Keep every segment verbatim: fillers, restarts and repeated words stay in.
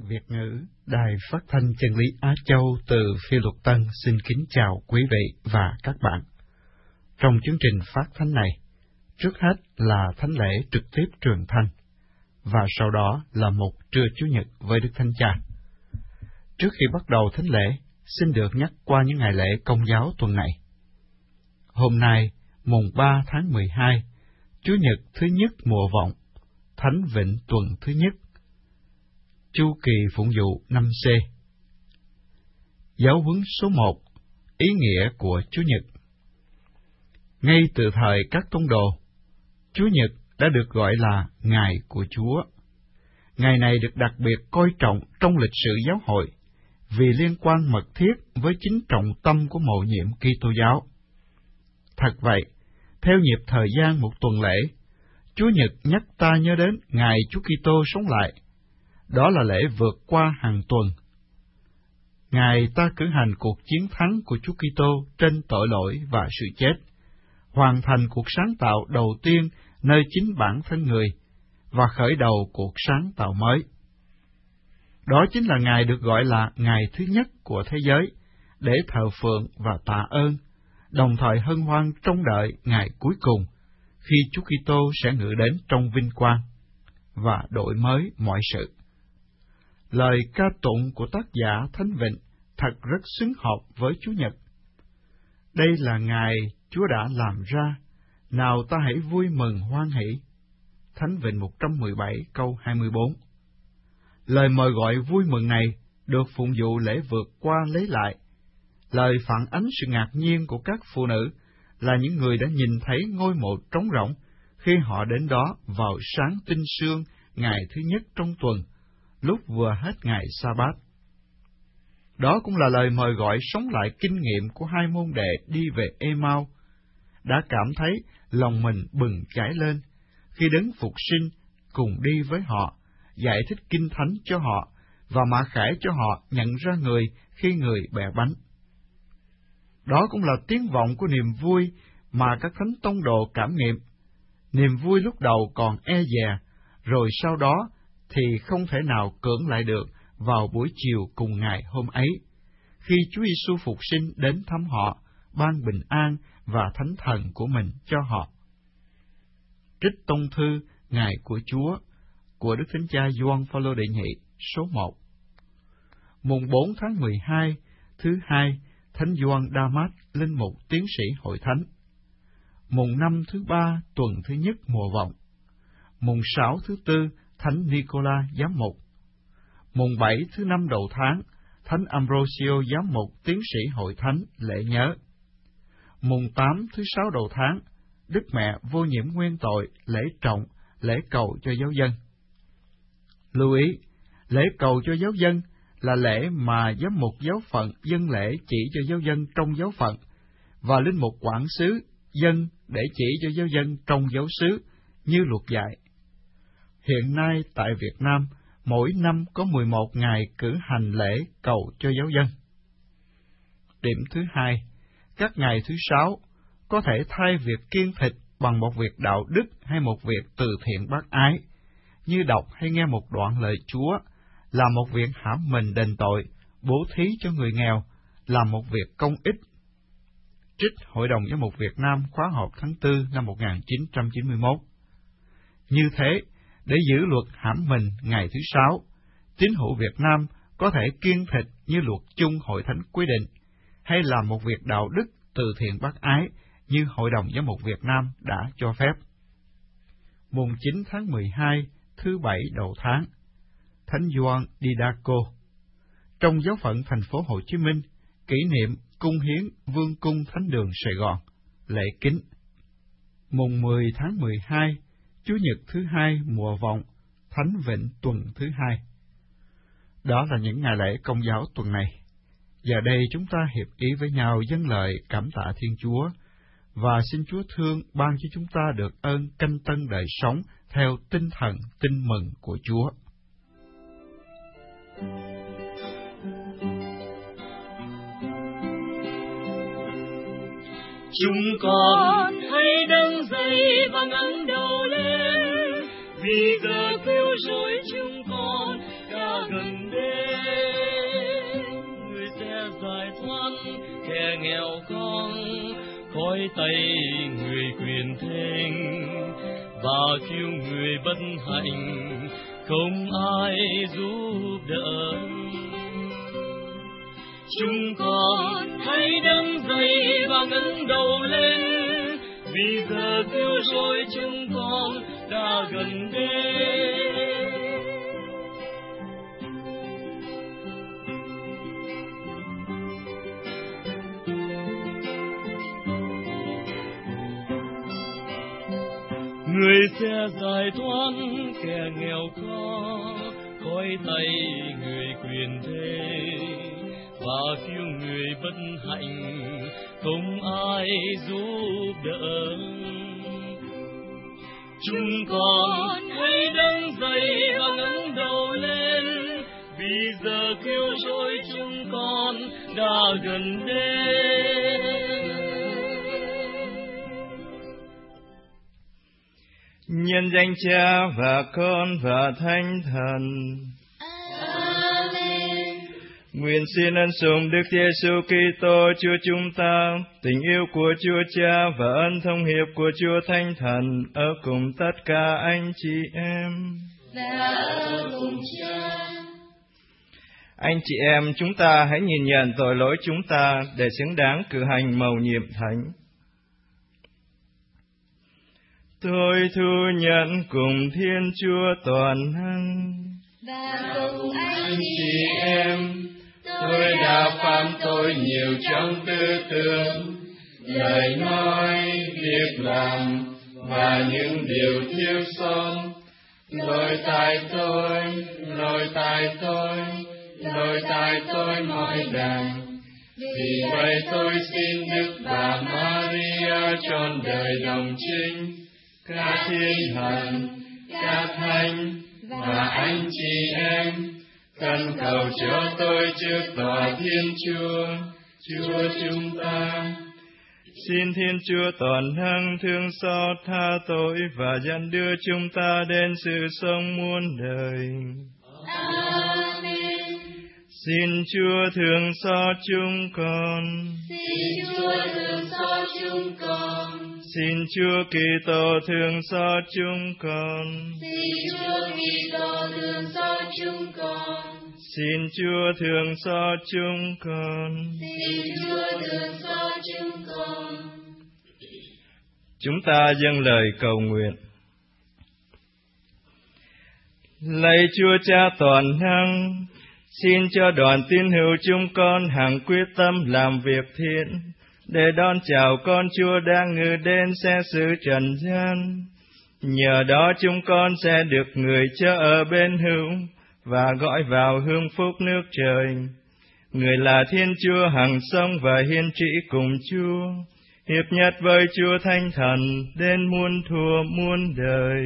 Việt ngữ, Đài Phát thanh Chân lý Á Châu từ Phi Luật Tân xin kính chào quý vị và các bạn. Trong chương trình phát thanh này, trước hết là thánh lễ trực tiếp truyền thanh, và sau đó là một trưa Chủ nhật với Đức Thánh Cha. Trước khi bắt đầu thánh lễ, xin được nhắc qua những ngày lễ Công giáo tuần này. Hôm nay, mùng ba tháng mười hai, Chủ nhật thứ nhất mùa vọng, Thánh Vịnh tuần thứ nhất, chu kỳ phụng vụ năm C. Giáo huấn số một, ý nghĩa của Chủ nhật. Ngay từ thời các tông đồ, Chủ nhật đã được gọi là Ngày của Chúa. Ngày này được đặc biệt coi trọng trong lịch sử giáo hội vì liên quan mật thiết với chính trọng tâm của mầu nhiệm Kitô giáo. Thật vậy, theo nhịp thời gian một tuần lễ, Chủ nhật nhắc ta nhớ đến ngày Chúa Kitô sống lại. Đó là lễ vượt qua hàng tuần. Ngày ta cử hành cuộc chiến thắng của Chúa Kitô trên tội lỗi và sự chết, hoàn thành cuộc sáng tạo đầu tiên nơi chính bản thân người và khởi đầu cuộc sáng tạo mới. Đó chính là ngày được gọi là ngày thứ nhất của thế giới, để thờ phượng và tạ ơn, đồng thời hân hoan trông đợi ngày cuối cùng, khi Chúa Kitô sẽ ngự đến trong vinh quang và đổi mới mọi sự. Lời ca tụng của tác giả Thánh Vịnh thật rất xứng hợp với Chủ nhật. Đây là ngày Chúa đã làm ra, nào ta hãy vui mừng hoan hỷ. Thánh Vịnh một trăm mười bảy câu hai mươi bốn. Lời mời gọi vui mừng này được phụng vụ lễ vượt qua lấy lại. Lời phản ánh sự ngạc nhiên của các phụ nữ là những người đã nhìn thấy ngôi mộ trống rỗng khi họ đến đó vào sáng tinh sương ngày thứ nhất trong tuần, lúc vừa hết ngày Sa-bát. Đó cũng là lời mời gọi sống lại kinh nghiệm của hai môn đệ đi về Ê-mau, đã cảm thấy lòng mình bừng cháy lên khi đấng phục sinh cùng đi với họ, giải thích kinh thánh cho họ và mạ khải cho họ nhận ra người khi người bẻ bánh. Đó cũng là tiếng vọng của niềm vui mà các thánh tông đồ cảm nghiệm. Niềm vui lúc đầu còn e dè, rồi sau đó thì không thể nào cưỡng lại được vào buổi chiều cùng ngày hôm ấy, khi Chúa Giêsu phục sinh đến thăm họ, ban bình an và thánh thần của mình cho họ. Trích tông thư Ngày của Chúa của Đức Thánh Cha Gioan Phaolô đệ nhị số một. Mùng bốn tháng mười hai, thứ hai, Thánh Gioan Đa-mát, linh mục tiến sĩ hội thánh. Mùng năm thứ ba, tuần thứ nhất mùa vọng. Mùng sáu thứ tư, Thánh Nicola giám mục. Mùng bảy thứ năm đầu tháng, Thánh Ambrosio giám mục tiến sĩ hội thánh lễ nhớ. Mùng tám thứ sáu đầu tháng, Đức Mẹ vô nhiễm nguyên tội lễ trọng, lễ cầu cho giáo dân. Lưu ý, lễ cầu cho giáo dân là lễ mà giám mục giáo phận dâng lễ chỉ cho giáo dân trong giáo phận, và linh mục quản xứ dân để chỉ cho giáo dân trong giáo xứ, như luật dạy. Hiện nay tại Việt Nam, mỗi năm có mười một ngày cử hành lễ cầu cho giáo dân. Điểm thứ hai, các ngày thứ sáu có thể thay việc kiêng thịt bằng một việc đạo đức hay một việc từ thiện bác ái, như đọc hay nghe một đoạn lời Chúa, là một việc hãm mình đền tội, bố thí cho người nghèo, là một việc công ích. Trích Hội đồng Giám mục Việt Nam khóa họp tháng tư năm một nghìn chín trăm chín mươi mốt. Như thế, để giữ luật hãm mình ngày thứ sáu, tín hữu Việt Nam có thể kiêng thịt như luật chung hội thánh quy định, hay là một việc đạo đức từ thiện bác ái như Hội đồng Giám mục Việt Nam đã cho phép. Mùng chín tháng mười hai, thứ bảy đầu tháng, Thánh Gioan Didaco. Trong giáo phận thành phố Hồ Chí Minh, kỷ niệm cung hiến Vương cung Thánh đường Sài Gòn, lễ kính. Mùng mười tháng mười hai, Chủ nhật thứ hai mùa vọng, Thánh Vịnh tuần thứ hai. Đó là những ngày lễ Công giáo tuần này. Giờ đây chúng ta hiệp ý với nhau dâng lời cảm tạ Thiên Chúa, và xin Chúa thương ban cho chúng ta được ơn canh tân đời sống theo tinh thần tin mừng của Chúa. Chúng con hãy đứng dậy và ngẩng đầu lên, vì giờ cứu rỗi chúng con đã gần đến. kẻ nghèo con, khỏi tay người quyền thênh, và cứu người bất hạnh, không ai giúp đỡ. Chúng con hãy đứng dậy và ngẩng đầu lên, vì giờ cứu rỗi chúng con đã gần đến. Người sẽ giải thoát kẻ nghèo khó, khỏi tay người quyền thế, và cứu người bất hạnh, không ai giúp đỡ. Chúng con hãy đứng dậy và ngẩng đầu lên, vì giờ cứu rỗi chúng con đã gần đến. Nhân danh Cha và Con và Thánh Thần. Amen. Nguyện xin ân sủng Đức Giêsu Kitô Chúa chúng ta, tình yêu của Chúa Cha và ân thông hiệp của Chúa Thánh Thần ở cùng tất cả anh chị em. Và ở cùng Cha. Anh chị em, chúng ta hãy nhìn nhận tội lỗi chúng ta để xứng đáng cử hành mầu nhiệm thánh. Tôi thu nhận cùng Thiên Chúa toàn năng và cùng anh chị em, tôi đã phạm tội nhiều trong tư tưởng, lời nói, việc làm và những điều thiếu sót. Lỗi tại tôi, lỗi tại tôi, lỗi tại tôi mọi đàng. Vì vậy tôi xin Đức Bà Maria trọn đời đồng trinh, các thiên thần, các thánh và anh chị em, cần cầu cho tôi trước tòa Thiên Chúa, Chúa chúng ta. Xin Thiên Chúa toàn năng thương xót tha tội và dẫn đưa chúng ta đến sự sống muôn đời. Amen. Xin Chúa thương xót chúng con. Xin Chúa thương xót chúng con. Xin Chúa Kitô thương xót chúng con. Xin Chúa Kitô thương xót chúng con. Xin Chúa thương xót chúng con. Xin Chúa thương xót chúng con. Chúng ta dâng lời cầu nguyện. Lạy Chúa Cha toàn năng, xin cho đoàn tín hữu chúng con hằng quyết tâm làm việc thiện, để đón chào con Chúa đang ngự đến xe xử trần gian. Nhờ đó chúng con sẽ được người chở ở bên hữu và gọi vào hương phúc nước trời. Người là Thiên Chúa hằng sống và hiên trị cùng Chúa, hiệp nhất với Chúa Thánh Thần đến muôn thuở muôn đời.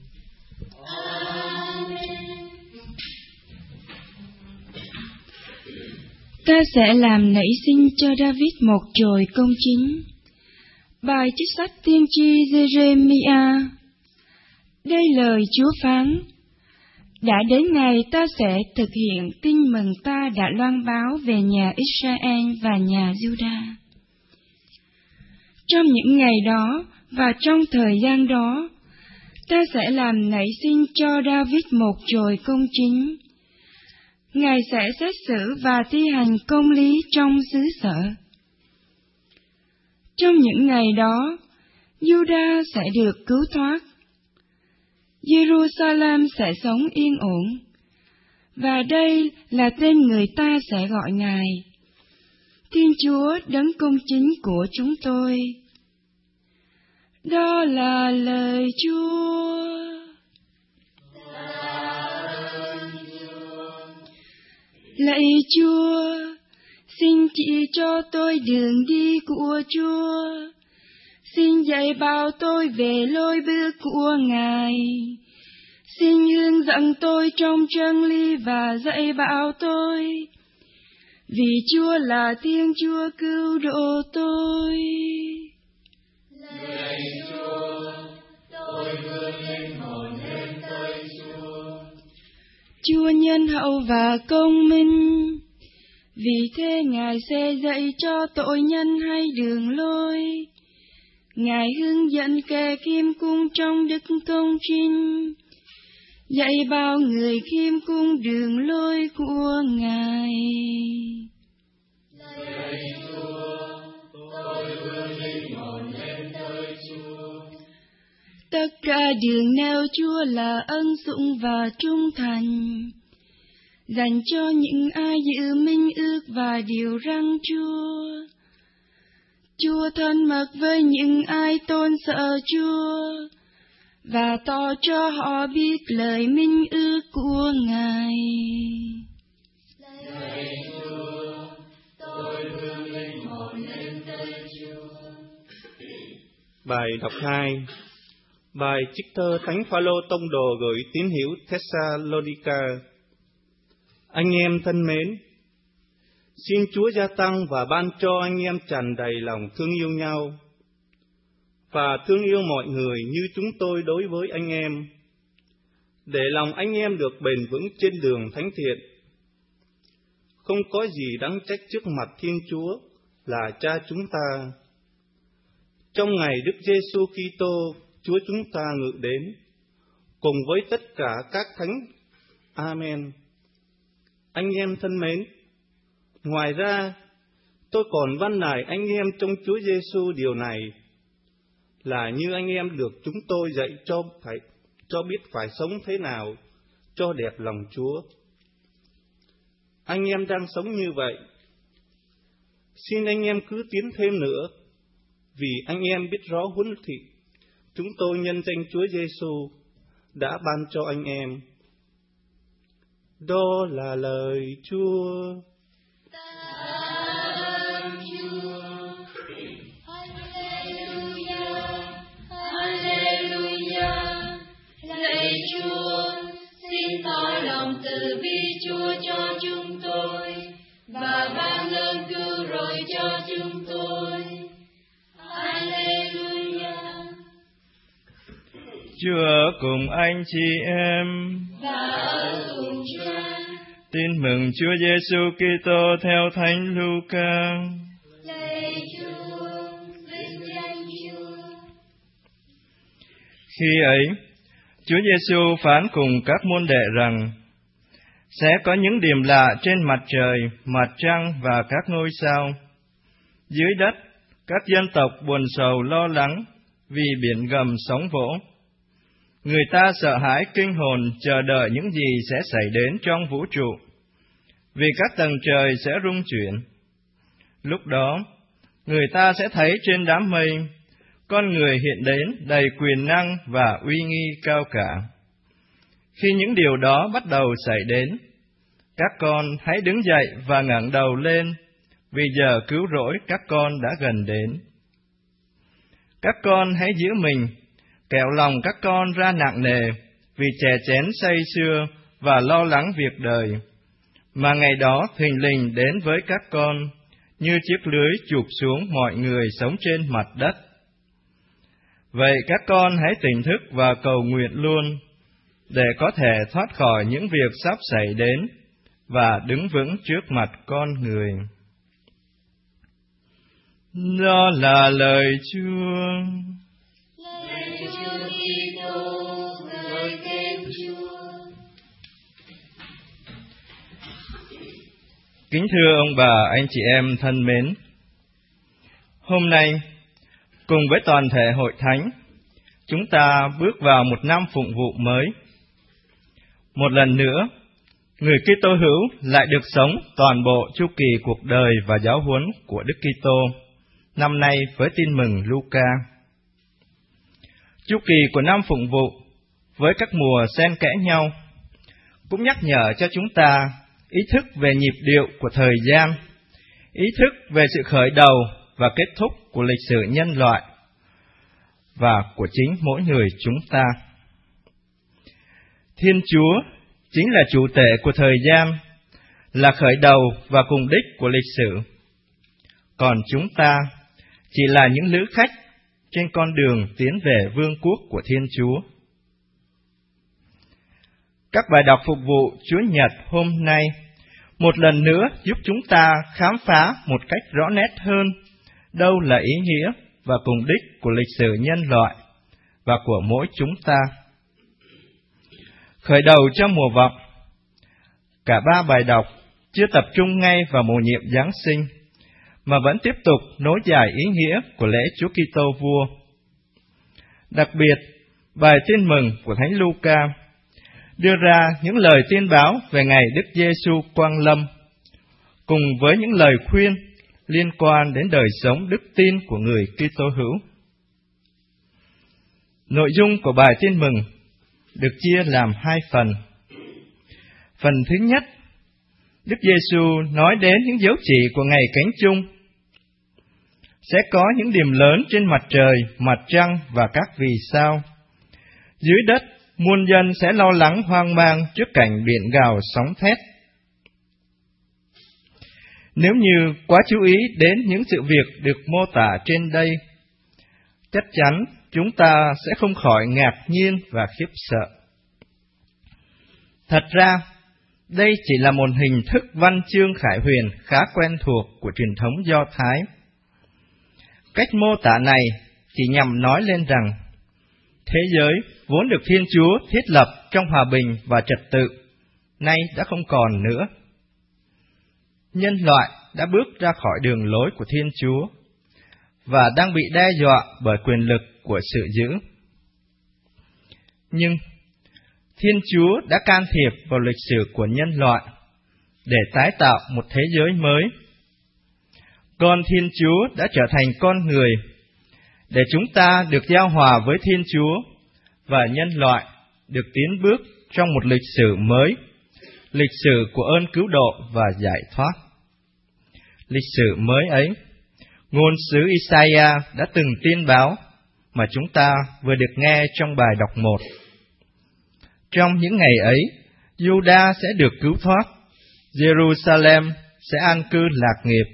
Ta sẽ làm nảy sinh cho David một chồi công chính. Bài trích sách tiên tri Giê-rê-mi-a. Đây lời Chúa phán: đã đến ngày ta sẽ thực hiện tin mừng ta đã loan báo về nhà Israel và nhà Juda. Trong những ngày đó và trong thời gian đó, ta sẽ làm nảy sinh cho David một chồi công chính. Ngài sẽ xét xử và thi hành công lý trong xứ sở. Trong những ngày đó, Juda sẽ được cứu thoát. Jerusalem sẽ sống yên ổn. Và đây là tên người ta sẽ gọi Ngài: Thiên Chúa đấng công chính của chúng tôi. Đó là lời Chúa. Lạy Chúa, xin chỉ cho tôi đường đi của Chúa. Xin dạy bảo tôi về lối bước của Ngài. Xin hướng dẫn tôi trong chân lý và dạy bảo tôi. Vì Chúa là Thiên Chúa cứu độ tôi. Lạy Chúa, tôi vươn linh hồn lên tới Chúa. Chúa nhân hậu và công minh, Vì thế Ngài sẽ dạy cho tội nhân hay đường lối. Ngài hướng dẫn kẻ khiêm cung trong đức công chính, dạy bao người khiêm cung đường lối của Ngài. Lạy Chúa, tôi vươn linh hồn lên tới Chúa. Tất cả đường nẻo Chúa là ân sủng và trung thành, dành cho những ai giữ minh ước và điều răn Chúa. Chúa thân mật với những ai tôn sợ Chúa, và tỏ cho họ biết lời minh ước của Ngài. Lạy Chúa, tôi vươn linh hồn lên tới Chúa. Bài đọc hai. Bài trích thơ Thánh Phaolô tông đồ gửi tín hữu Thessalonica. Anh em thân mến, xin Chúa gia tăng và ban cho anh em tràn đầy lòng thương yêu nhau và thương yêu mọi người như chúng tôi đối với anh em, để lòng anh em được bền vững trên đường thánh thiện. Không có gì đáng trách trước mặt Thiên Chúa là Cha chúng ta. Trong ngày Đức Giêsu Kitô, Chúa chúng ta ngự đến, cùng với tất cả các thánh. Amen. Anh em thân mến, ngoài ra, tôi còn văn nài anh em trong Chúa Giêsu điều này, là như anh em được chúng tôi dạy cho phải cho biết phải sống thế nào cho đẹp lòng Chúa. Anh em đang sống như vậy, xin anh em cứ tiến thêm nữa, vì anh em biết rõ huấn thị chúng tôi nhân danh Chúa Giêsu đã ban cho anh em. Đó là lời Chúa. Lạy Chúa, xin tỏ lòng từ bi Chúa cho chúng tôi và ban ơn cứu rỗi cho chúng tôi. Hallelujah. Chúa cùng anh chị em Và ở cùng Cha. Tin mừng Chúa Giêsu Kitô theo Thánh Luca. Lạy Chúa, vinh danh Chúa. Khi ấy, Chúa Giêsu phán cùng các môn đệ rằng sẽ có những điềm lạ trên mặt trời, mặt trăng và các ngôi sao. Dưới đất, các dân tộc buồn sầu lo lắng vì biển gầm sóng vỗ. Người ta sợ hãi kinh hồn chờ đợi những gì sẽ xảy đến trong vũ trụ, vì các tầng trời sẽ rung chuyển. Lúc đó, người ta sẽ thấy trên đám mây con người hiện đến đầy quyền năng và uy nghi cao cả. Khi những điều đó bắt đầu xảy đến, các con hãy đứng dậy và ngẩng đầu lên, vì giờ cứu rỗi các con đã gần đến. Các con hãy giữ mình, kẻo lòng các con ra nặng nề, vì chè chén say sưa và lo lắng việc đời, mà ngày đó thình lình đến với các con, như chiếc lưới chụp xuống mọi người sống trên mặt đất. Vậy các con hãy tỉnh thức và cầu nguyện luôn, để có thể thoát khỏi những việc sắp xảy đến và đứng vững trước mặt con người. Đó là lời Chúa. Lạy Chúa Kitô, ngợi khen Chúa. Kính thưa ông bà, anh chị em thân mến, hôm nay, cùng với toàn thể hội thánh, chúng ta bước vào một năm phụng vụ mới. Một lần nữa, người Kitô hữu lại được sống toàn bộ chu kỳ cuộc đời và giáo huấn của Đức Kitô, năm nay với tin mừng Luca. Chu kỳ của năm phụng vụ, với các mùa xen kẽ nhau, cũng nhắc nhở cho chúng ta ý thức về nhịp điệu của thời gian, ý thức về sự khởi đầu và kết thúc của lịch sử nhân loại và của chính mỗi người chúng ta. Thiên Chúa chính là chủ tể của thời gian, là khởi đầu và cùng đích của lịch sử. Còn chúng ta chỉ là những lữ khách trên con đường tiến về vương quốc của Thiên Chúa. Các bài đọc phục vụ Chúa Nhật hôm nay, một lần nữa giúp chúng ta khám phá một cách rõ nét hơn đâu là ý nghĩa và cùng đích của lịch sử nhân loại và của mỗi chúng ta. Khởi đầu cho mùa vọng, cả ba bài đọc chưa tập trung ngay vào mầu nhiệm Giáng sinh, mà vẫn tiếp tục nối dài ý nghĩa của lễ Chúa Kitô Vua. Đặc biệt, bài Tin mừng của Thánh Luca đưa ra những lời tiên báo về ngày Đức Giêsu quang lâm, cùng với những lời khuyên liên quan đến đời sống đức tin của người Kitô hữu. Nội dung của bài Tin mừng được chia làm hai phần. Phần thứ nhất, Đức Giêsu nói đến những dấu chỉ của ngày Cánh Chung. Sẽ có những điểm lớn trên mặt trời, mặt trăng và các vì sao. Dưới đất, muôn dân sẽ lo lắng hoang mang trước cảnh biển gào sóng thét. Nếu như quá chú ý đến những sự việc được mô tả trên đây, chắc chắn chúng ta sẽ không khỏi ngạc nhiên và khiếp sợ. Thật ra, đây chỉ là một hình thức văn chương khải huyền khá quen thuộc của truyền thống Do Thái. Cách mô tả này chỉ nhằm nói lên rằng thế giới vốn được Thiên Chúa thiết lập trong hòa bình và trật tự, nay đã không còn nữa. Nhân loại đã bước ra khỏi đường lối của Thiên Chúa và đang bị đe dọa bởi quyền lực của sự dữ. Nhưng Thiên Chúa đã can thiệp vào lịch sử của nhân loại để tái tạo một thế giới mới. Con Thiên Chúa đã trở thành con người để chúng ta được giao hòa với Thiên Chúa và nhân loại được tiến bước trong một lịch sử mới, lịch sử của ơn cứu độ và giải thoát. Lịch sử mới ấy, ngôn sứ Isaiah đã từng tiên báo mà chúng ta vừa được nghe trong bài đọc một. Trong những ngày ấy, Juda sẽ được cứu thoát, Jerusalem sẽ an cư lạc nghiệp.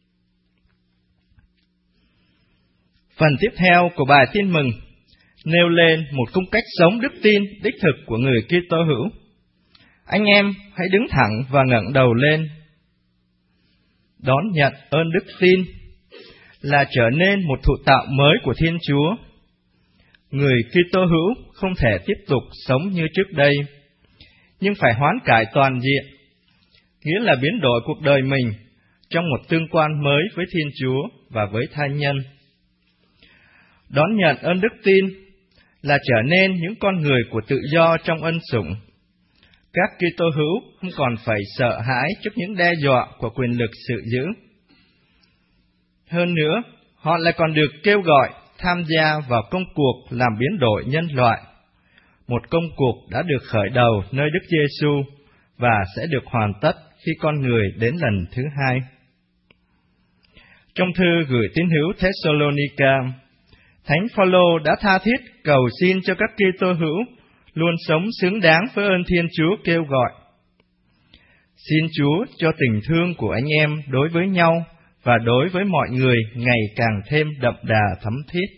Phần tiếp theo của bài Tin mừng nêu lên một cung cách sống đức tin đích thực của người Kitô hữu. Anh em hãy đứng thẳng và ngẩng đầu lên. Đón nhận ơn đức tin là trở nên một thụ tạo mới của Thiên Chúa. Người Kitô hữu không thể tiếp tục sống như trước đây, nhưng phải hoán cải toàn diện, nghĩa là biến đổi cuộc đời mình trong một tương quan mới với Thiên Chúa và với tha nhân. Đón nhận ơn đức tin là trở nên những con người của tự do trong ân sủng. Các Kitô hữu không còn phải sợ hãi trước những đe dọa của quyền lực sự dữ. Hơn nữa, họ lại còn được kêu gọi tham gia vào công cuộc làm biến đổi nhân loại, một công cuộc đã được khởi đầu nơi Đức Giêsu và sẽ được hoàn tất khi con người đến lần thứ hai. Trong thư gửi tín hữu Thessalonica, Thánh Phaolô đã tha thiết cầu xin cho các Kitô hữu luôn sống xứng đáng với ơn Thiên Chúa kêu gọi. Xin Chúa cho tình thương của anh em đối với nhau và đối với mọi người ngày càng thêm đậm đà thấm thiết.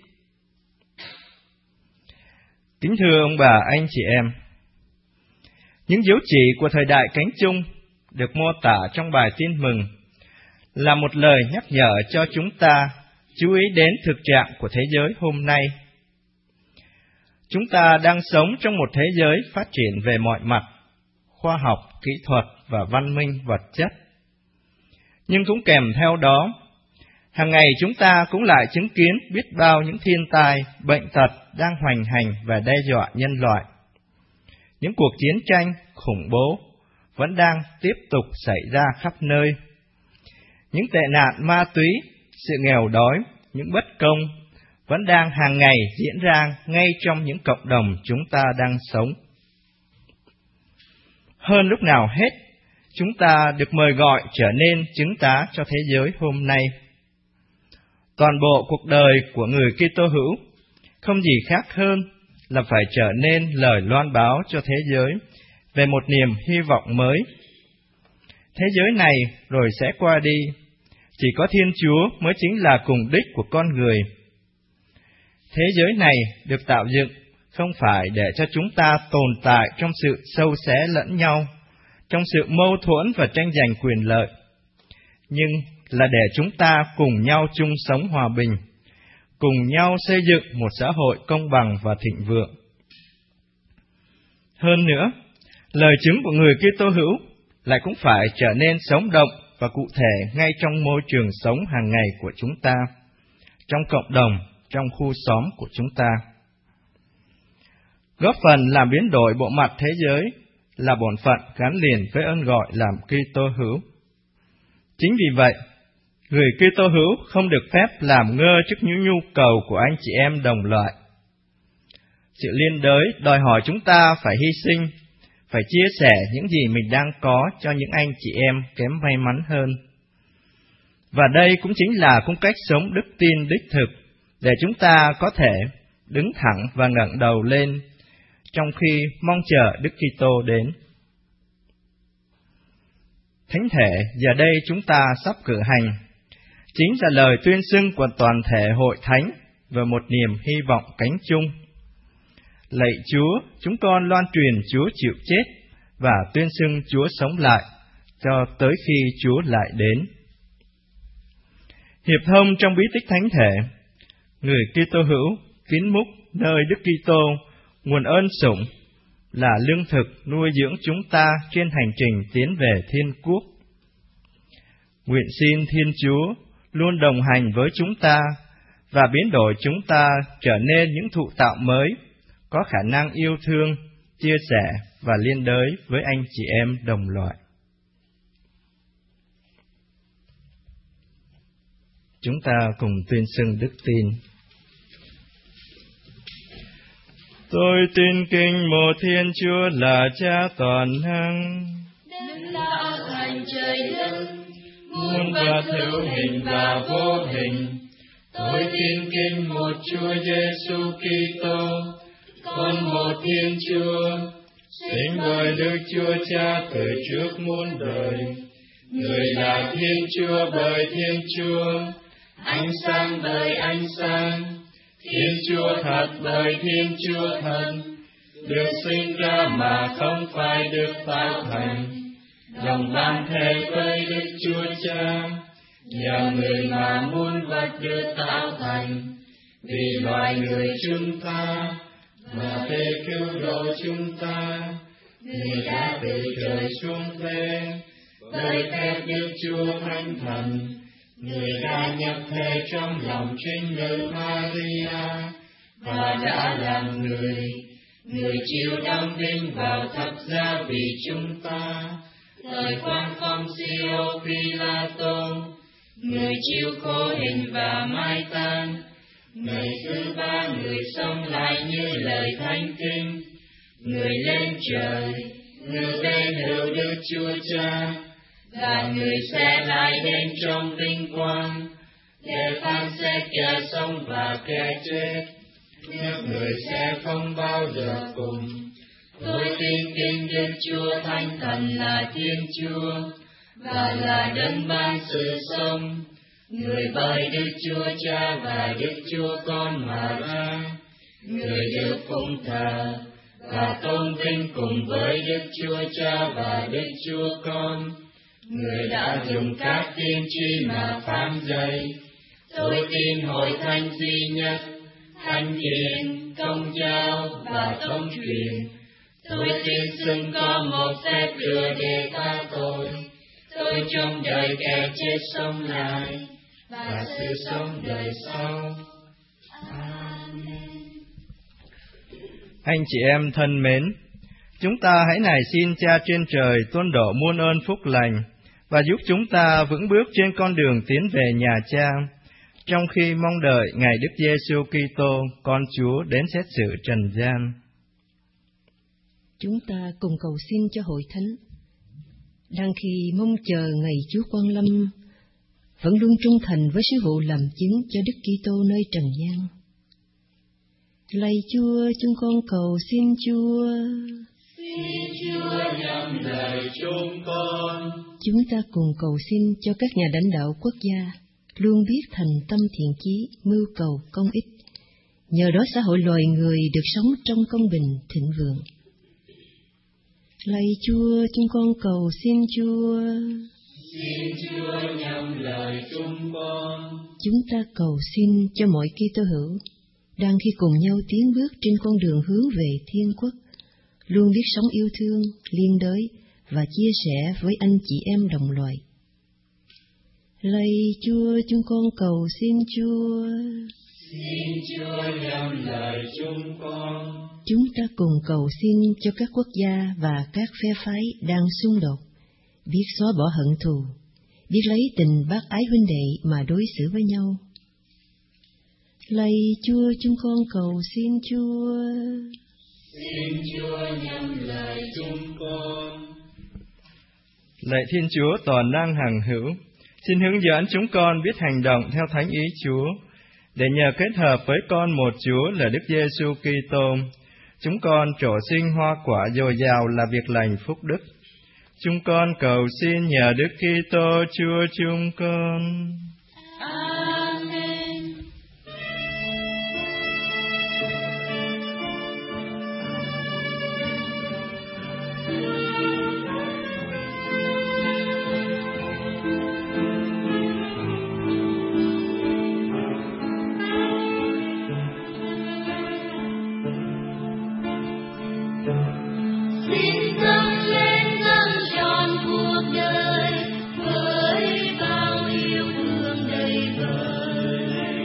Kính thưa ông bà, anh chị em, những dấu chỉ của thời đại Cánh Chung được mô tả trong bài Tin mừng là một lời nhắc nhở cho chúng ta chú ý đến thực trạng của thế giới hôm nay. Chúng ta đang sống trong một thế giới phát triển về mọi mặt, khoa học, kỹ thuật và văn minh vật chất. Nhưng cũng kèm theo đó, hàng ngày chúng ta cũng lại chứng kiến biết bao những thiên tai, bệnh tật đang hoành hành và đe dọa nhân loại. Những cuộc chiến tranh, khủng bố vẫn đang tiếp tục xảy ra khắp nơi. Những tệ nạn ma túy, sự nghèo đói, những bất công vẫn đang hàng ngày diễn ra ngay trong những cộng đồng chúng ta đang sống. Hơn lúc nào hết, chúng ta được mời gọi trở nên chứng tá cho thế giới hôm nay. Toàn bộ cuộc đời của người Kitô hữu không gì khác hơn là phải trở nên lời loan báo cho thế giới về một niềm hy vọng mới. Thế giới này rồi sẽ qua đi, chỉ có Thiên Chúa mới chính là cùng đích của con người. Thế giới này được tạo dựng không phải để cho chúng ta tồn tại trong sự sâu xé lẫn nhau, trong sự mâu thuẫn và tranh giành quyền lợi, nhưng là để chúng ta cùng nhau chung sống hòa bình, cùng nhau xây dựng một xã hội công bằng và thịnh vượng. Hơn nữa, lời chứng của người Kitô hữu lại cũng phải trở nên sống động và cụ thể ngay trong môi trường sống hàng ngày của chúng ta, trong cộng đồng, trong khu xóm của chúng ta. Góp phần làm biến đổi bộ mặt thế giới là bổn phận gắn liền với ơn gọi làm Kitô hữu. Chính vì vậy, người Kitô hữu không được phép làm ngơ trước những nhu cầu của anh chị em đồng loại. Sự liên đới đòi hỏi chúng ta phải hy sinh, phải chia sẻ những gì mình đang có cho những anh chị em kém may mắn hơn. Và đây cũng chính là cung cách sống đức tin đích thực, để chúng ta có thể đứng thẳng và ngẩng đầu lên, trong khi mong chờ Đức Kitô đến. Thánh thể giờ đây chúng ta sắp cử hành, chính là lời tuyên xưng của toàn thể hội thánh và một niềm hy vọng cánh chung. Lạy Chúa, chúng con loan truyền Chúa chịu chết và tuyên xưng Chúa sống lại cho tới khi Chúa lại đến. Hiệp thông trong bí tích thánh thể, người Kitô hữu kín múc nơi Đức Kitô, nguồn ơn sủng, là lương thực nuôi dưỡng chúng ta trên hành trình tiến về thiên quốc. Nguyện xin Thiên Chúa luôn đồng hành với chúng ta và biến đổi chúng ta trở nên những thụ tạo mới, có khả năng yêu thương, chia sẻ và liên đới với anh chị em đồng loại. Chúng ta cùng tuyên xưng đức tin. Tôi tin kinh một Thiên Chúa là Cha toàn năng, Đấng đã thành trời đất, muôn vật hữu hình và vô hình. Tôi tin kinh một Chúa Giêsu Kitô, con một Thiên Chúa, sinh bởi Đức Chúa Cha từ trước muôn đời. Người là Thiên Chúa bởi Thiên Chúa, ánh sáng bởi ánh sáng, Thiên Chúa thật bởi Thiên Chúa thật, được sinh ra mà không phải được tạo thành, đồng ban thể với Đức Chúa Cha, nhờ người mà muôn vật được tạo thành, vì loài người chúng ta và để cứu độ chúng ta, người đã từ trời xuống thế, bởi phép Đức Chúa Thánh Thần. Người đã nhập thể trong lòng trinh nữ Maria và đã làm người, người chịu đóng đinh vào thập giá vì chúng ta. Thời quan phong Sio Pilato, người chịu khổ hình và mai táng. Ngày thứ ba người sống lại như lời thánh kinh, người lên trời, người bên hữu Đức Chúa Cha, và người sẽ lại đến trong vinh quang để phán xét kẻ sống và kẻ chết. Nước người sẽ không bao giờ cùng. Tôi tin kinh Đức Chúa Thánh Thần là Thiên Chúa và là đấng ban sự sống, người bởi Đức Chúa Cha và Đức Chúa Con mà ra, người được phụng thờ và tôn vinh cùng với Đức Chúa Cha và Đức Chúa Con, người đã dùng các tiên tri mà phán dạy. Tôi tin hội thánh duy nhất, thánh hiền, công giáo và thống truyền. Tôi tin xưng có một phép lửa để tha tội. Tôi trong đời kẻ chết sống lại và sự sống đời sau. Amen. Anh chị em thân mến, chúng ta hãy nài xin Cha trên trời tuôn đổ muôn ơn phúc lành và giúp chúng ta vững bước trên con đường tiến về nhà Cha, trong khi mong đợi ngày Đức Giêsu Kitô, con Chúa đến xét xử trần gian. Chúng ta cùng cầu xin cho hội thánh, đang khi mong chờ ngày Chúa Quang Lâm, vẫn luôn trung thành với sứ vụ làm chứng cho Đức Kitô nơi trần gian. Lạy Chúa, chúng con cầu xin Chúa. Xin Chúa nhắm lời chúng con. Chúng ta cùng cầu xin cho các nhà lãnh đạo quốc gia luôn biết thành tâm thiện chí, mưu cầu công ích. Nhờ đó xã hội loài người được sống trong công bình thịnh vượng. Lạy Chúa, chúng con cầu xin Chúa. Xin Chúa nhắm lời chúng con. Chúng ta cầu xin cho mọi Kitô hữu đang khi cùng nhau tiến bước trên con đường hướng về Thiên Quốc, luôn biết sống yêu thương, liên đới và chia sẻ với anh chị em đồng loài. Lạy Chúa, chúng con cầu xin Chúa. Xin Chúa nhắm lời chúng con. Chúng ta cùng cầu xin cho các quốc gia và các phe phái đang xung đột, biết xóa bỏ hận thù, biết lấy tình bác ái huynh đệ mà đối xử với nhau. Lạy Chúa, chúng con cầu xin Chúa. Xin Chúa nhắm lời chúng con. Lạy Thiên Chúa toàn năng hằng hữu, xin hướng dẫn chúng con biết hành động theo thánh ý Chúa, để nhờ kết hợp với con một Chúa là Đức Giêsu Kitô, chúng con trổ sinh hoa quả dồi dào là việc lành phúc đức. Chúng con cầu xin nhờ Đức Kitô Chúa chúng con. Amen. Xin dâng lên dâng trọn cuộc đời với bao yêu thương đầy vơi.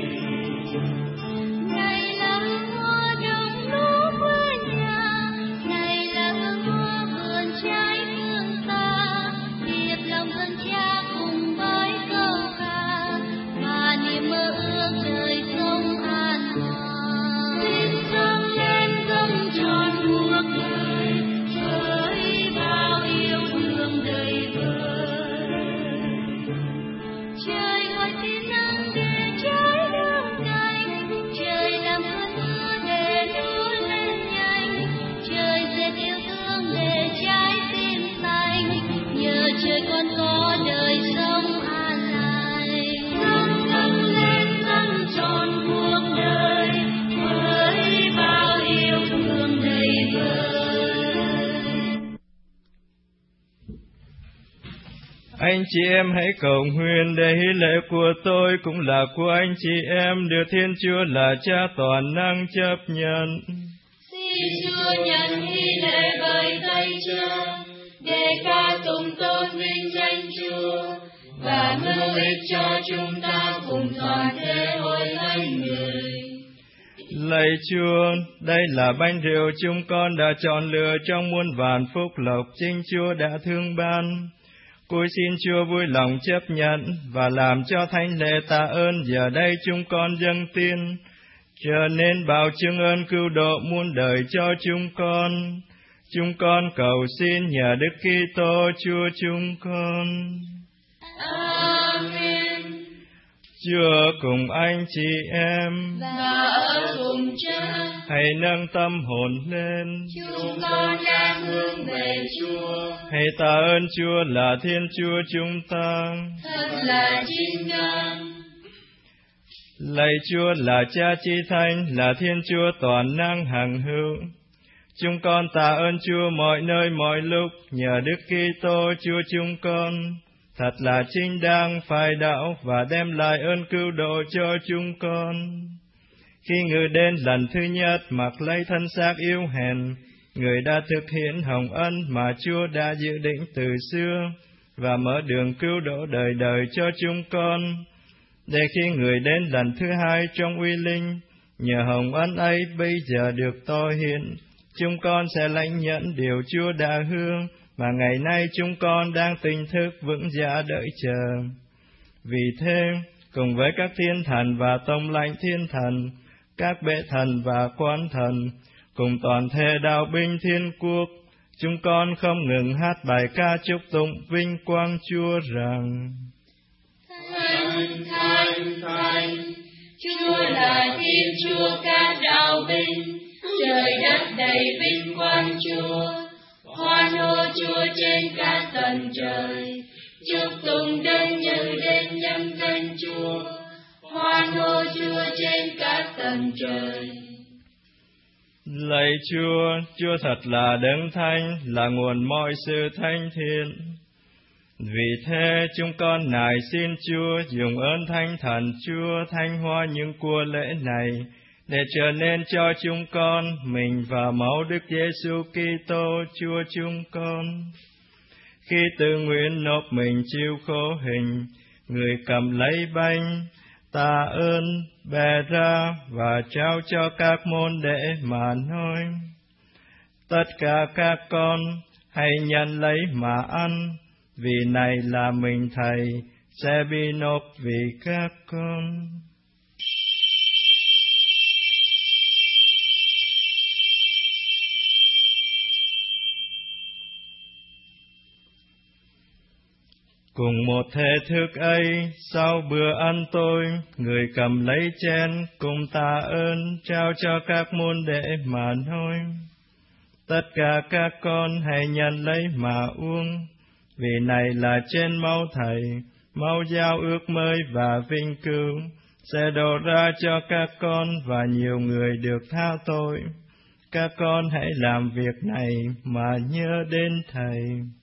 Này là hoa đồng lúa quê nhà, này là hoa vườn trái phương xa, điệp lòng ơn Cha cùng với câu ca và niềm mơ ước đời sống an hòa. Xin dâng lên dâng trọn cuộc đời với bao yêu thương đầy vơi. Trời gọi tia nắng để trái đường canh, trời làm cơn mưa để lúa lên nhanh, trời dệt yêu thương để trái tim xanh, nhờ trời con có đời sống an lành. Dâng dâng lên dâng trọn cuộc đời với bao yêu thương đầy vơi. Anh chị em hãy cầu nguyện để hy lễ của tôi cũng là của anh chị em, được Thiên Chúa là Cha toàn năng chấp nhận. Xin Chúa nhận hy lễ với tay Cha, để ca tụng tôn vinh danh Chúa và mưu ích cho chúng ta cùng toàn thể hội thánh người. Lạy Chúa, đây là bánh rượu chúng con đã chọn lựa trong muôn vàn phúc lộc chính Chúa đã thương ban. Cúi xin Chúa vui lòng chấp nhận và làm cho thánh lễ tạ ơn giờ đây chúng con dâng tiên, trở nên bảo chứng ơn cứu độ muôn đời cho chúng con. Chúng con cầu xin nhờ Đức Kitô Chúa chúng con. Amen. Chúa cùng anh chị em, Và ở cùng Cha, hãy nâng tâm hồn lên, chúng con đang hướng về Chúa. hãy tạ ơn Chúa là Thiên Chúa chúng ta. Thật là chính đáng. Lạy Chúa là Cha Chí Thánh, là Thiên Chúa toàn năng hằng hữu. Chúng con tạ ơn Chúa mọi nơi mọi lúc nhờ Đức Kitô Chúa chúng con. Thật là chính đáng, phải đạo và đem lại ơn cứu độ cho chúng con. Khi Người đến lần thứ nhất mặc lấy thân xác yếu hèn, Người đã thực hiện hồng ân mà Chúa đã dự định từ xưa và mở đường cứu độ đời đời cho chúng con. Để khi Người đến lần thứ hai trong uy linh, nhờ hồng ân ấy bây giờ được to hiện, chúng con sẽ lãnh nhận điều Chúa đã hứa mà ngày nay chúng con đang tỉnh thức vững dạ đợi chờ. Vì thế, cùng với các thiên thần và tông lãnh thiên thần, các bệ thần và quan thần, cùng toàn thể đạo binh thiên quốc, chúng con không ngừng hát bài ca chúc tụng vinh quang Chúa rằng: Thánh, thánh, thánh, Chúa là Thiên Chúa các đạo binh, trời đất đầy vinh quang Chúa. Hoan hô Chúa trên các tầng trời, chúc tụng đấng như đến nhâm danh Chúa. Hoan hô Chúa trên các tầng trời. Lạy Chúa, Chúa thật là đấng thánh, là nguồn mọi sự thánh thiện. Vì thế chúng con nài xin Chúa dùng ơn Thánh Thần Chúa thanh hóa những của lễ này, để trở nên cho chúng con mình và máu Đức Giêsu Kitô Chúa chúng con. Khi tự nguyện nộp mình chịu khổ hình, Người cầm lấy bánh, tạ ơn, bẻ ra và trao cho các môn đệ mà nói: Tất cả các con hãy nhận lấy mà ăn, vì này là mình Thầy sẽ bị nộp vì các con. Cùng một thể thức ấy, sau bữa ăn tối, Người cầm lấy chén, cùng tạ ơn, trao cho các môn đệ mà nói: Tất cả các con hãy nhận lấy mà uống, vì này là trên máu Thầy, máu giao ước mới và vinh cửu, sẽ đổ ra cho các con và nhiều người được tha tội. Các con hãy làm việc này mà nhớ đến Thầy.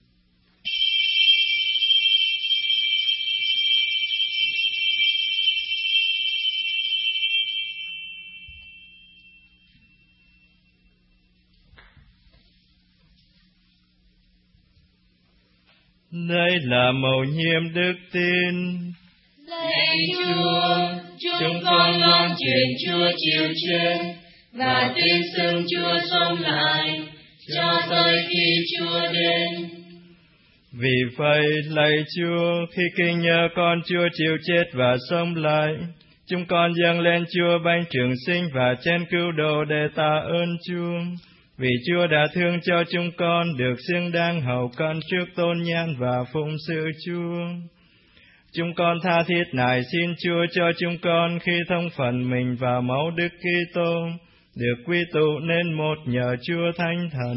Đây là mầu nhiệm đức tin. Lạy Chúa, chúng con loan truyền Chúa chịu chết và tin xưng Chúa sống lại cho tới khi Chúa đến. Vì vậy, lạy Chúa, khi kinh nhớ con Chúa chịu chết và sống lại, chúng con dâng lên Chúa bánh trường sinh và chén cứu độ để tạ ơn Chúa. Vì Chúa đã thương cho chúng con được xứng đáng hầu cận trước tôn nhan và phụng sự Chúa. Chúng con tha thiết nài xin Chúa cho chúng con khi thông phần mình vào máu Đức Kitô được quy tụ nên một nhờ Chúa Thánh Thần.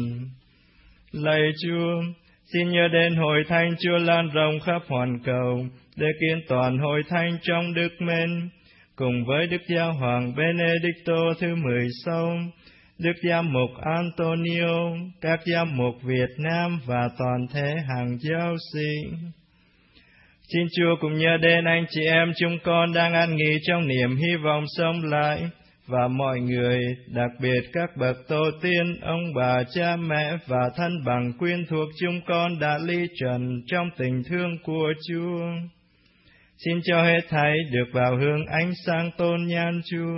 Lạy Chúa, xin nhớ đến hội thánh Chúa lan rộng khắp hoàn cầu để kiến toàn hội thánh trong đức mến, cùng với Đức Giáo hoàng Benedicto thứ mười sáu, Đức Giám mục Antonio, các giám mục Việt Nam và toàn thể hàng giáo sĩ. Xin Chúa cũng nhớ đến anh chị em chúng con đang an nghỉ trong niềm hy vọng sống lại, và mọi người, đặc biệt các bậc tổ tiên, ông bà, cha mẹ và thân bằng quyến thuộc chúng con đã ly trần trong tình thương của Chúa. Xin cho hết thảy được vào hương ánh sáng tôn nhan Chúa.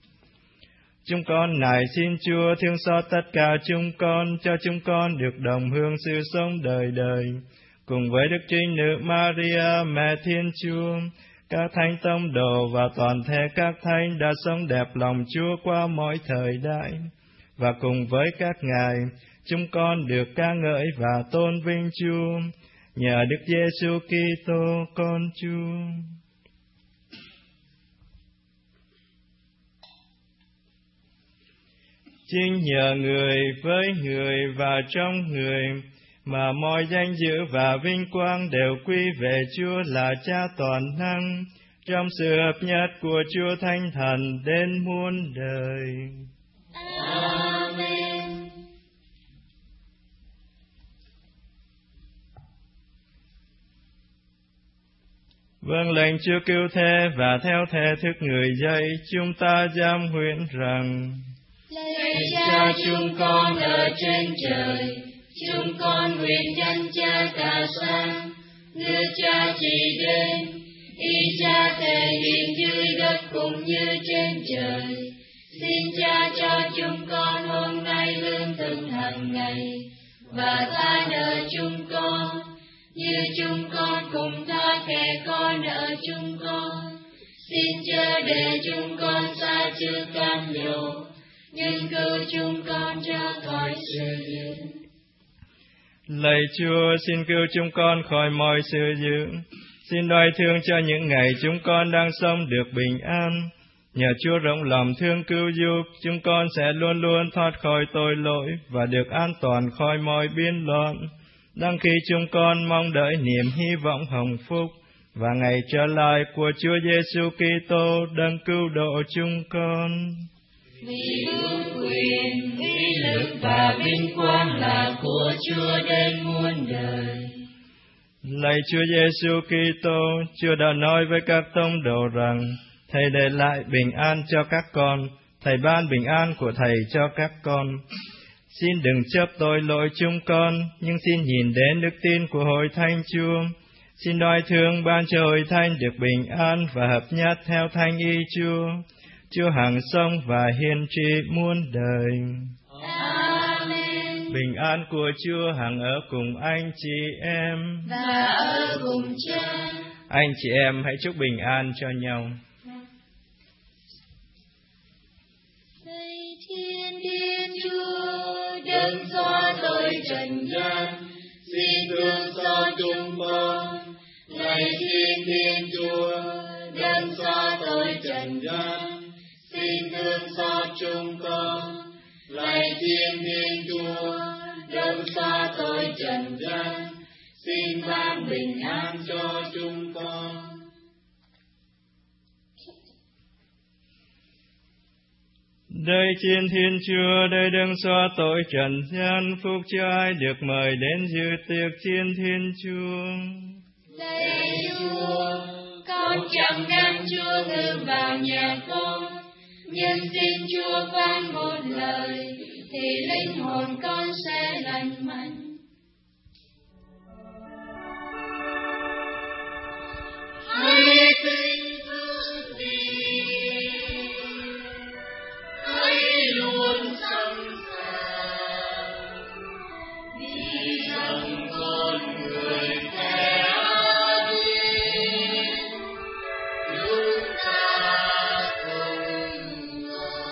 Chúng con nài xin Chúa thương xót tất cả chúng con, cho chúng con được đồng hương sự sống đời đời, cùng với Đức Trinh Nữ Maria, Mẹ Thiên Chúa, các thánh tông đồ và toàn thể các thánh đã sống đẹp lòng Chúa qua mọi thời đại, và cùng với các ngài, chúng con được ca ngợi và tôn vinh Chúa, nhờ Đức Giêsu Kitô con Chúa. Chính nhờ người, với người và trong người, mà mọi danh dự và vinh quang đều quy về Chúa là Cha toàn năng, trong sự hợp nhất của Chúa Thánh Thần đến muôn đời. Amen. Vâng lệnh Chúa cứu thế và theo thể thức người dạy, chúng ta dám nguyện rằng: Lạy Cha chúng con ở trên trời, chúng con nguyện danh Cha cả sáng, nước Cha chỉ đến, ý Cha thể hiện dưới đất cũng như trên trời. Xin Cha cho chúng con hôm nay lương thực hàng ngày, và tha nợ chúng con, như chúng con cũng tha kẻ có nợ chúng con. Xin chớ để chúng con sa chư cam dỗ, nhưng cứu chúng con ra khỏi sự dữ. Lạy Chúa, xin cứu chúng con khỏi mọi sự dữ. Xin đoái thương cho những ngày chúng con đang sống được bình an. Nhờ Chúa rộng lòng thương cứu giúp, chúng con sẽ luôn luôn thoát khỏi tội lỗi và được an toàn khỏi mọi biến loạn. Đang khi chúng con mong đợi niềm hy vọng hồng phúc và ngày trở lại của Chúa Giêsu Kitô đấng cứu độ chúng con. Vì ưu quyền, và vinh quang là của Chúa đến muôn đời. Lạy Chúa Giêsu Kitô, Chúa đã nói với các tông đồ rằng Thầy để lại bình an cho các con, Thầy ban bình an của Thầy cho các con. Xin đừng chấp tội lỗi chúng con, nhưng xin nhìn đến đức tin của Hội Thánh Chúa. Xin đoái thương ban cho Hội Thánh được bình an và hợp nhất theo Thánh ý Chúa. Chúa hằng sống và hiền trị muôn đời. Amen. Bình an của Chúa hằng ở cùng anh chị em. Và ở cùng Cha. Anh chị em hãy chúc bình an cho nhau. Lạy Thiên Thiên Chúa, đấng xóa tội trần gian, xin thương xót chúng con. Lạy Thiên Thiên Chúa, đấng xóa tội trần gian, xin thương xót chúng con. Lạy Thiên Thiên Chúa, đấng xóa tội trần gian, xin ban bình an cho chúng con. Đây Thiên Thiên Chúa, đây đấng xóa tội trần gian, phúc cho ai được mời đến dự tiệc Thiên Thiên Chúa. Lạy Chúa, con chẳng ngăn Chúa ngự vào nhà con, nhưng xin Chúa phán một lời, thì linh hồn con sẽ lành mạnh. Hãy tin thương đi, hãy luôn sẵn sàng, vì rằng con người sẽ đến, chúng ta cùng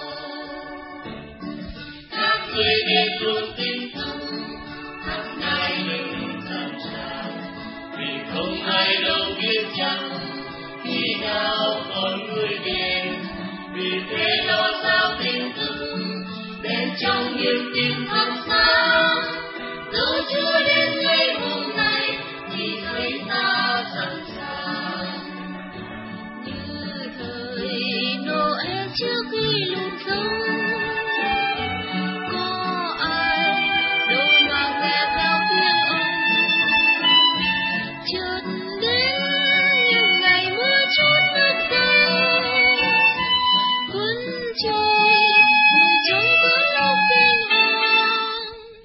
các người nên luôn tin tưởng, các ngài đừng sẵn sàng, vì không ai đâu biết chắc khi nào con người đến. Vì thế lo sao tin tưởng, bên trong niềm tin thắp sáng, dẫu Chúa đến ngày hôm nay thì thấy ta sẵn sàng. Như thời Noe trước khi lụt sông, có ai đâu mà nghe theo tiếng ông, chợt đến những ngày mưa trút nước dâng, cuốn trôi người trong cơn lốc kinh hoàng.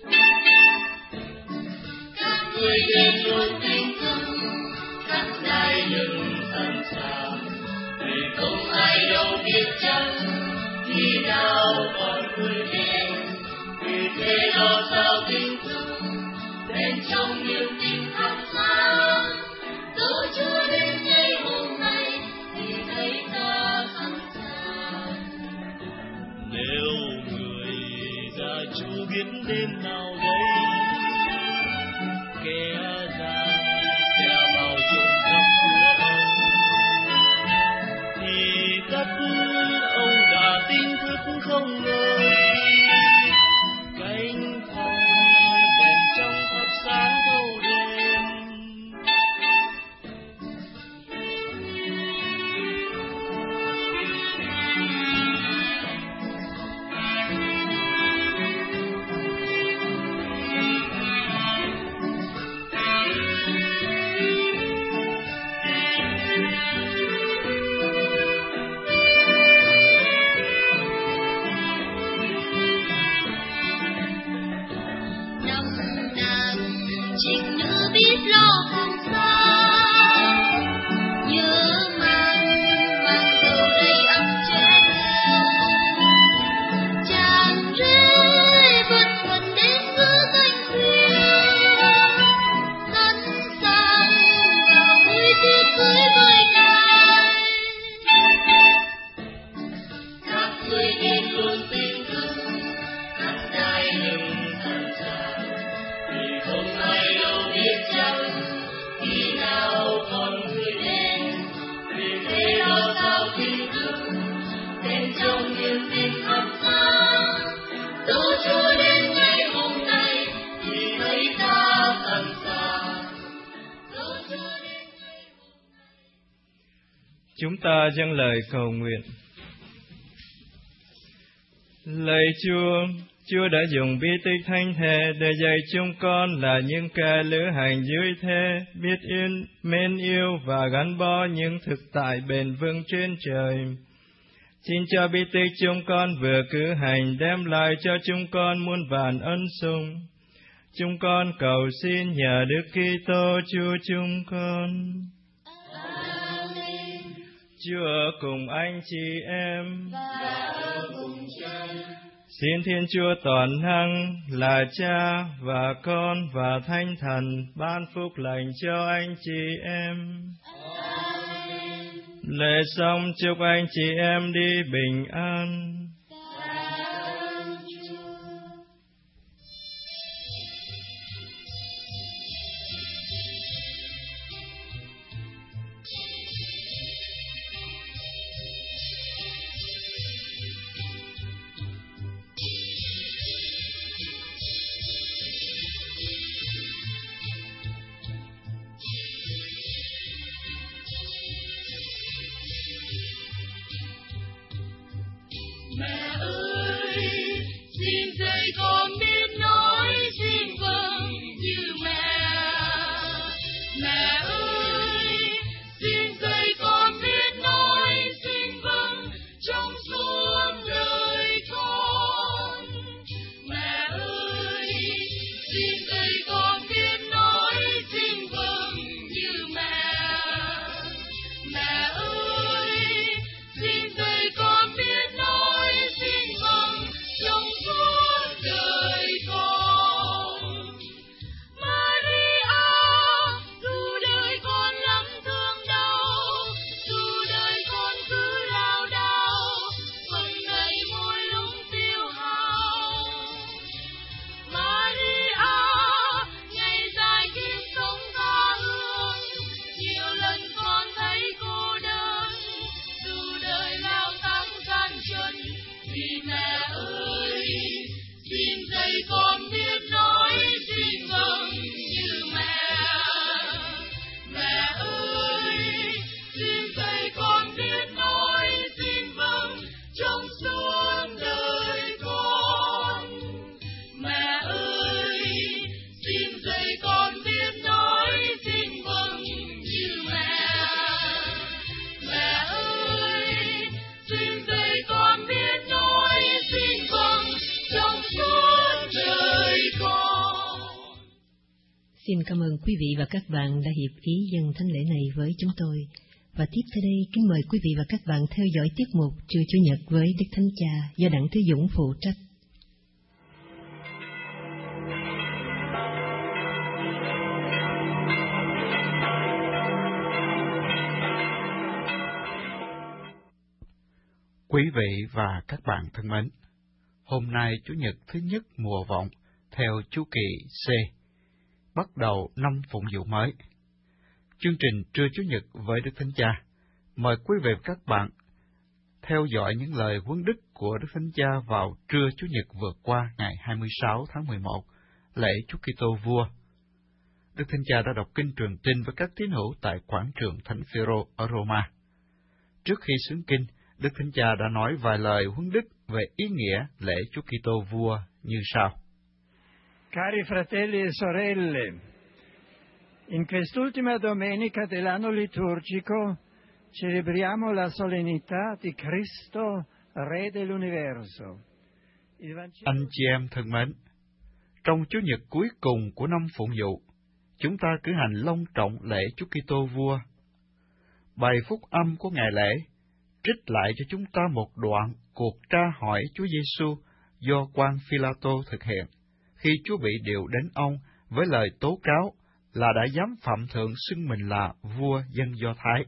Các ngươi nên luôn tin tưởng, các ngài đừng sẵn sàng, vì không ai đâu biết chắc khi nào con người đến. Vì thế lo sao tin tưởng, bên trong niềm tin thắp sáng, dẫu Chúa đến ngày hôm nay thì thấy ta sẵn sàng. Nếu người gia Chúa biết đêm nào đây, kẻ gian sẽ vào trộm cắp của ông, thì tất ông đã tin thức không ngơi, cánh phòng đèn trong thắp sáng thâu đêm. Năm nàng trinh nữ biết lo không xa, nhớ mang mang dầu đầy ấm chết chàng rơi bất phần đến giữa cánh thuyền, sẵn sàng vào vui tiệc cưới với ngài. Các ngươi nên luôn tin tưởng, các ngài đừng sẵn sàng, vì không ai đâu biết chắc khi nào con người đến. Vì thế lo sao tin tưởng, bên trong niềm tin thắp sáng, dẫu Chúa đến ngày hôm nay thì thấy ta sẵn sàng. Dẫu Chúa đến ngày hôm nay. Chúng ta dâng lời cầu nguyện. Lạy Chúa, Chúa đã dùng bi tích thánh thể để dạy chúng con là những kẻ lữ hành dưới thế, biết yên, mến yêu và gắn bó những thực tại bền vững trên trời. Xin cho bi tích chúng con vừa cử hành đem lại cho chúng con muôn vàn ân sủng. Chúng con cầu xin nhờ Đức Kitô Chúa chúng con. Amen. Chúa cùng anh chị em. Và cùng Cha. Xin Thiên Chúa toàn năng là Cha và Con và Thánh Thần ban phúc lành cho anh chị em. Amen. Lễ xong chúc anh chị em đi bình an. Mẹ ơi, xin dạy con biết nói xin vâng như mẹ. Mẹ ơi, xin dạy con biết nói xin vâng trong suốt đời con. Mẹ ơi, xin dạy con biết nói xin vâng như mẹ. Mẹ ơi, xin dạy con biết nói xin vâng trong suốt đời con. Maria, dù đời con lắm thương đau, dù đời con cứ lao đao, phần ngày mỗi lúc tiêu hao. Maria, ngày dài kiếp sống tha hương, nhiều lần con thấy cô đơn, dù đời lao thang gian truân. Vì mẹ ơi, xin dạy con biết nói xin vâng như mẹ. Mẹ ơi, xin dạy con biết nói xin vâng trong suốt đời con. Mẹ ơi, xin dạy con biết nói xin vâng như mẹ. Mẹ ơi, xin dạy con biết nói xin vâng trong suốt đời con. Xin cảm ơn quý vị và các bạn đã hiệp ý dâng thánh lễ này với chúng tôi. Và tiếp theo đây, kính mời quý vị và các bạn theo dõi tiết mục Trưa Chủ nhật với Đức Thánh Cha do Đặng Thế Dũng phụ trách. Quý vị và các bạn thân mến, hôm nay Chủ nhật thứ nhất mùa vọng theo chu kỳ C, bắt đầu năm phụng vụ mới. Chương trình Trưa Chủ nhật với Đức Thánh Cha, mời quý vị và các bạn theo dõi những lời huấn đức của Đức Thánh Cha vào trưa Chủ nhật vừa qua ngày hai mươi sáu tháng mười một, lễ Chúa Kitô Vua. Đức Thánh Cha đã đọc kinh truyền tin với các tín hữu tại quảng trường Thánh Phêrô ở Roma. Trước khi xướng kinh, Đức Thánh Cha đã nói vài lời huấn đức về ý nghĩa lễ Chúa Kitô Vua như sau. Cari fratelli e sorelle, in quest'ultima domenica dell'anno liturgico celebriamo la solennità di Cristo, Re dell'universo. Anh chị em thân mến, trong Chủ nhật cuối cùng của năm phụng vụ, chúng ta cử hành long trọng lễ Chúa Kitô Vua. Bài phúc âm của ngày lễ trích lại cho chúng ta một đoạn cuộc tra hỏi Chúa Giêsu do quan Phi-la-tô thực hiện khi Chúa bị điều đến ông với lời tố cáo là đã dám phạm thượng xưng mình là vua dân Do Thái.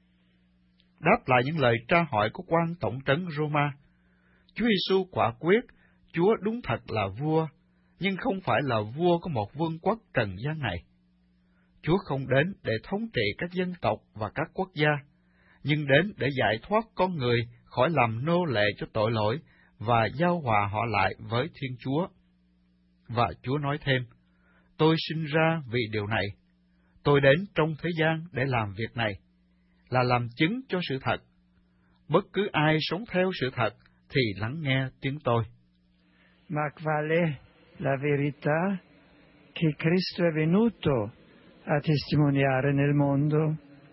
Đáp lại những lời tra hỏi của quan tổng trấn Roma, Chúa Giêsu quả quyết Chúa đúng thật là vua, nhưng không phải là vua của một vương quốc trần gian này. Chúa không đến để thống trị các dân tộc và các quốc gia, nhưng đến để giải thoát con người khỏi làm nô lệ cho tội lỗi và giao hòa họ lại với Thiên Chúa. Và Chúa nói thêm, tôi sinh ra vì điều này, tôi đến trong thế gian để làm việc này, là làm chứng cho sự thật. Bất cứ ai sống theo sự thật thì lắng nghe tiếng tôi. ma qual è la verità che Cristo è venuto a testimoniare nel mondo?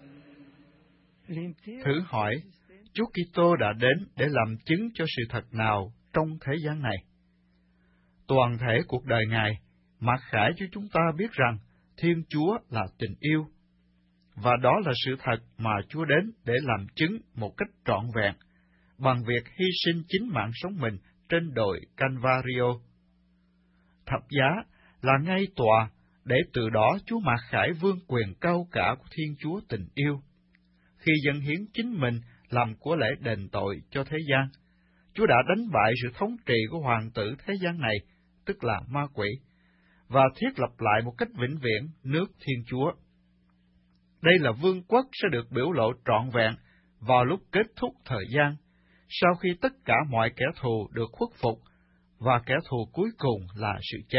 Thử hỏi, Chúa Kitô đã đến để làm chứng cho sự thật nào trong thế gian này? Toàn thể cuộc đời Ngài mặc khải cho chúng ta biết rằng Thiên Chúa là tình yêu, và đó là sự thật mà Chúa đến để làm chứng một cách trọn vẹn bằng việc hy sinh chính mạng sống mình trên đồi Calvario. Thập giá là ngay tòa để từ đó Chúa mặc khải vương quyền cao cả của Thiên Chúa tình yêu. Khi dâng hiến chính mình làm của lễ đền tội cho thế gian, Chúa đã đánh bại sự thống trị của hoàng tử thế gian này, tức là ma quỷ, và thiết lập lại một cách vĩnh viễn nước Thiên Chúa. Đây là vương quốc sẽ được biểu lộ trọn vẹn vào lúc kết thúc thời gian, sau khi tất cả mọi kẻ thù được khuất phục, và kẻ thù cuối cùng là sự chết.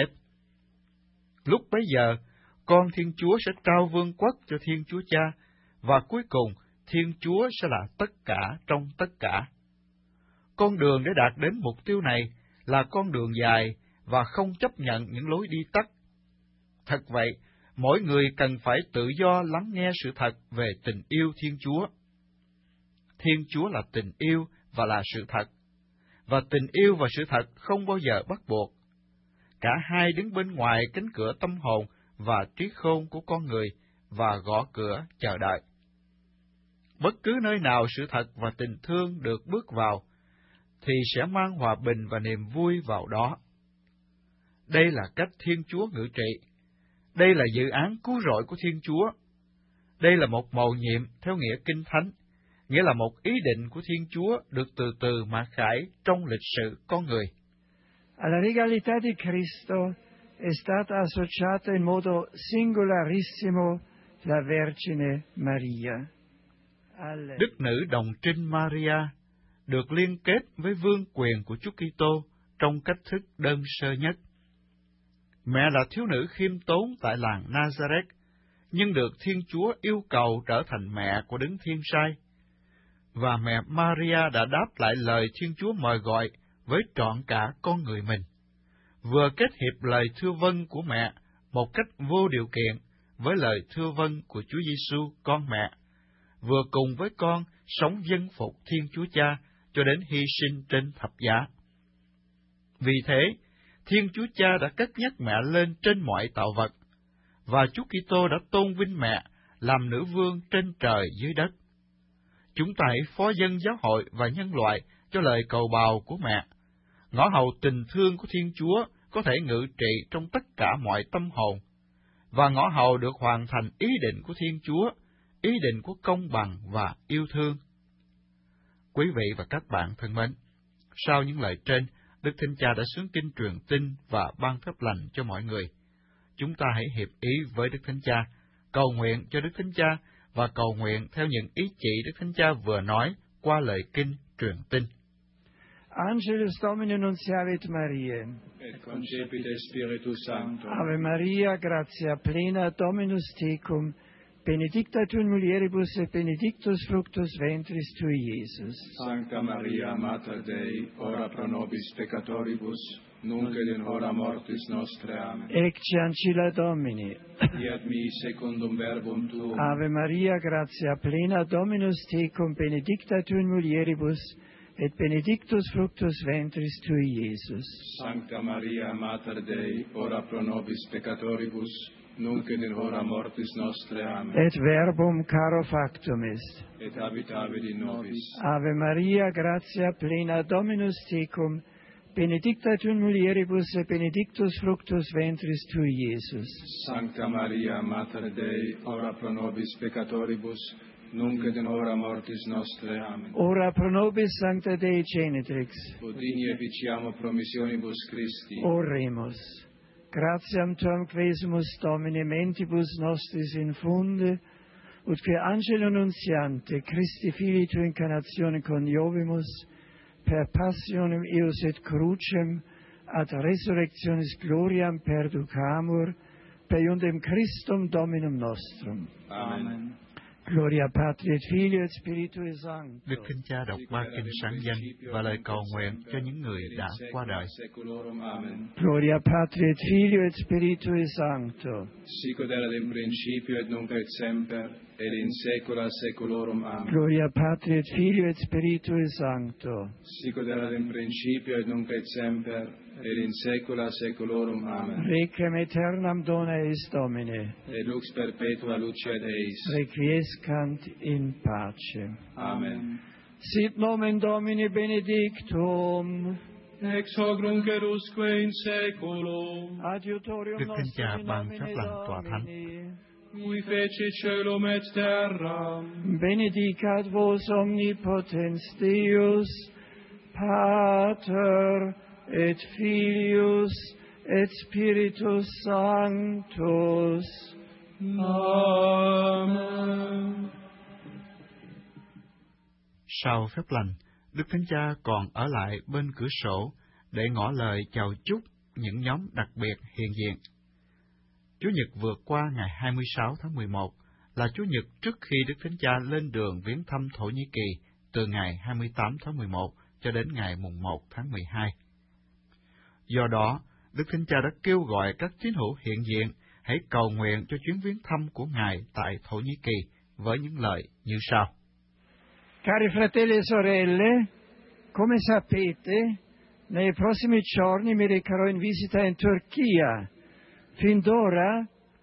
Lúc bấy giờ, con Thiên Chúa sẽ trao vương quốc cho Thiên Chúa Cha, và cuối cùng Thiên Chúa sẽ là tất cả trong tất cả. Con đường để đạt đến mục tiêu này là con đường dài và không chấp nhận những lối đi tắt. Thật vậy, mỗi người cần phải tự do lắng nghe sự thật về tình yêu Thiên Chúa. Thiên Chúa là tình yêu và là sự thật, và tình yêu và sự thật không bao giờ bắt buộc. Cả hai đứng bên ngoài cánh cửa tâm hồn và trí khôn của con người và gõ cửa chờ đợi. Bất cứ nơi nào sự thật và tình thương được bước vào, thì sẽ mang hòa bình và niềm vui vào đó. Đây là cách Thiên Chúa ngự trị. Đây là dự án cứu rỗi của Thiên Chúa. Đây là một mầu nhiệm theo nghĩa Kinh Thánh, nghĩa là một ý định của Thiên Chúa được từ từ mặc khải trong lịch sử con người. Alla regalità di Cristo è stata associata in modo singolarissimo la Vergine Maria. Đức nữ đồng trinh Maria được liên kết với vương quyền của Chúa Kitô trong cách thức đơn sơ nhất. Mẹ là thiếu nữ khiêm tốn tại làng Nazareth, nhưng được Thiên Chúa yêu cầu trở thành mẹ của Đấng Thiên Sai. Và mẹ Maria đã đáp lại lời Thiên Chúa mời gọi với trọn cả con người mình, vừa kết hiệp lời thưa vâng của mẹ một cách vô điều kiện với lời thưa vâng của Chúa Giêsu con mẹ, vừa cùng với con sống vâng phục Thiên Chúa Cha cho đến hy sinh trên thập giá. Vì thế, Thiên Chúa Cha đã cất nhắc mẹ lên trên mọi tạo vật, và Chúa Kitô đã tôn vinh mẹ làm nữ vương trên trời dưới đất. Chúng ta hãy phó dâng giáo hội và nhân loại cho lời cầu bào của mẹ. Ngõ hầu tình thương của Thiên Chúa có thể ngự trị trong tất cả mọi tâm hồn, và ngõ hầu được hoàn thành ý định của Thiên Chúa, ý định của công bằng và yêu thương. Quý vị và các bạn thân mến, sau những lời trên, Đức Thánh Cha đã xướng kinh truyền tin và ban phép lành cho mọi người. Chúng ta hãy hiệp ý với Đức Thánh Cha, cầu nguyện cho Đức Thánh Cha và cầu nguyện theo những ý chỉ Đức Thánh Cha vừa nói qua lời kinh truyền tin. Angelus Domini nunciavit Mariae, et concepite Spiritus Sancto. Ave Maria, gratia plena, Dominus tecum, benedicta tu in mulieribus et benedictus fructus ventris tui, Iesus. Sancta Maria, Mater Dei, ora pro nobis peccatoribus, nunc et in hora mortis nostre. Amen. Ecce ancilla Domini. Fiat mi secundum verbum tuum. Ave Maria, gratia plena, Dominus tecum, benedicta tu in mulieribus, et benedictus fructus ventris tui, Iesus. Sancta Maria, Mater Dei, ora pro nobis peccatoribus, nunc et in hora mortis nostre. Amen. Et verbum caro factum est. Et habitavit in nobis. Ave Maria, gratia plena, Dominus tecum, benedicta tu in mulieribus et benedictus fructus ventris tui, Iesus. Sancta Maria, Mater Dei, ora pro nobis peccatoribus, nunc et in hora mortis nostre. Amen. Ora pro nobis Sancta Dei Genitrix. Udini efficiamo promissionibus Christi. Oremus. Gratiam tuam quesumus Domine mentibus nostris infunde, ut que angelo nuntiante Christi Filii tu incarnatione coniovimus, per passionem eos et crucem, ad resurrectionis gloriam perducamur, per iundem Christum Dominum nostrum. Amen. Gloria Patri et Filio et Spiritui Sancto. Đức Thánh Cha đọc ba kinh sáng danh và lời cầu nguyện cho những người đã qua đời. Gloria Patri et Filio et Spiritui Sancto. Sic ut erat in principio et nunc et semper et in saecula saeculorum. Amen. Gloria Patri et Filio et Spiritui Sancto. Sic ut erat in principio et nunc et semper et in saecula saeculorum. Amen. Requiem aeternam dona eis Domine. Et lux perpetua lucet eis. Requiescant in pace. Amen. Sit nomen Domini benedictum. Ex hoc nunc et usque in saeculum. Adiutorium Đức Thánh Cha nostrum in ban nomine phép lành tòa thánh. Domini. Qui feci celum et terram. Benedicat vos omnipotens Deus, Pater et Filius et Spiritus Sanctus. Amen. Sau phép lành, Đức Thánh Cha còn ở lại bên cửa sổ để ngỏ lời chào chúc những nhóm đặc biệt hiện diện. Chủ nhật vừa qua ngày hai mươi sáu tháng mười một là Chủ nhật trước khi Đức Thánh Cha lên đường viếng thăm Thổ Nhĩ Kỳ từ ngày hai mươi tám tháng mười một cho đến ngày mùng một tháng mười hai. Do đó, Đức Thánh Cha đã kêu gọi các tín hữu hiện diện hãy cầu nguyện cho chuyến viếng thăm của Ngài tại Thổ Nhĩ Kỳ với những lời như sau. Cari fratelli e sorelle, come sapete, nei prossimi giorni mi recherò in visita in Turchia. Fin d'ora,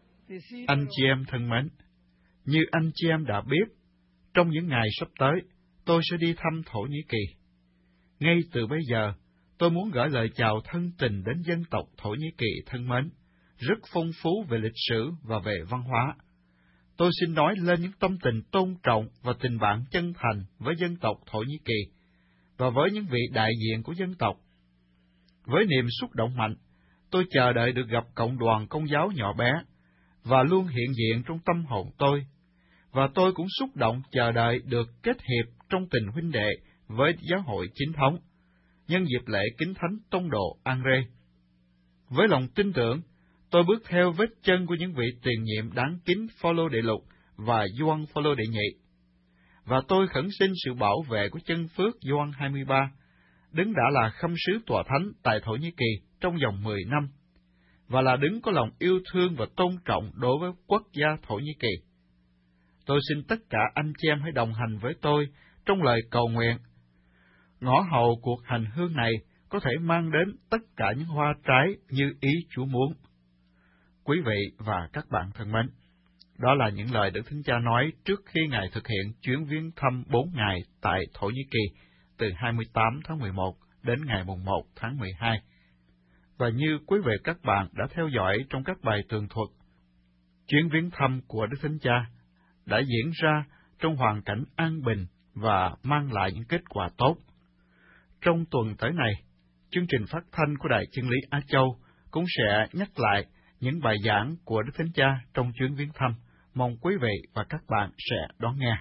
Anh chị em thân mến, như anh chị em đã biết, trong những ngày sắp tới, tôi sẽ đi thăm Thổ Nhĩ Kỳ. Ngay từ bây giờ, tôi muốn gửi lời chào thân tình đến dân tộc Thổ Nhĩ Kỳ thân mến, rất phong phú về lịch sử và về văn hóa. Tôi xin nói lên những tâm tình tôn trọng và tình bạn chân thành với dân tộc Thổ Nhĩ Kỳ và với những vị đại diện của dân tộc. Với niềm xúc động mạnh, tôi chờ đợi được gặp cộng đoàn Công giáo nhỏ bé và luôn hiện diện trong tâm hồn tôi, và tôi cũng xúc động chờ đợi được kết hiệp trong tình huynh đệ với giáo hội chính thống nhân dịp lễ kính thánh tông đồ Andre. Với lòng tin tưởng, tôi bước theo vết chân của những vị tiền nhiệm đáng kính Phaolô đệ lục và Gioan Phaolô đệ nhị, và tôi khẩn xin sự bảo vệ của chân phước Gioan hai mươi ba, đứng đã là khâm sứ tòa thánh tại Thổ Nhĩ Kỳ trong vòng mười năm, và là đứng có lòng yêu thương và tôn trọng đối với quốc gia Thổ Nhĩ Kỳ. Tôi xin tất cả anh chị em hãy đồng hành với tôi trong lời cầu nguyện. Ngõ hầu cuộc hành hương này có thể mang đến tất cả những hoa trái như ý Chúa muốn. Quý vị và các bạn thân mến, đó là những lời Đức Thánh Cha nói trước khi Ngài thực hiện chuyến viếng thăm bốn ngày tại Thổ Nhĩ Kỳ từ hai mươi tám tháng mười một đến ngày mùng một tháng mười hai. Và như quý vị các bạn đã theo dõi trong các bài tường thuật, chuyến viếng thăm của Đức Thánh Cha đã diễn ra trong hoàn cảnh an bình và mang lại những kết quả tốt. Trong tuần tới này, chương trình phát thanh của Đài Chân lý Á Châu cũng sẽ nhắc lại những bài giảng của Đức Thánh Cha trong chuyến viếng thăm. Mong quý vị và các bạn sẽ đón nghe.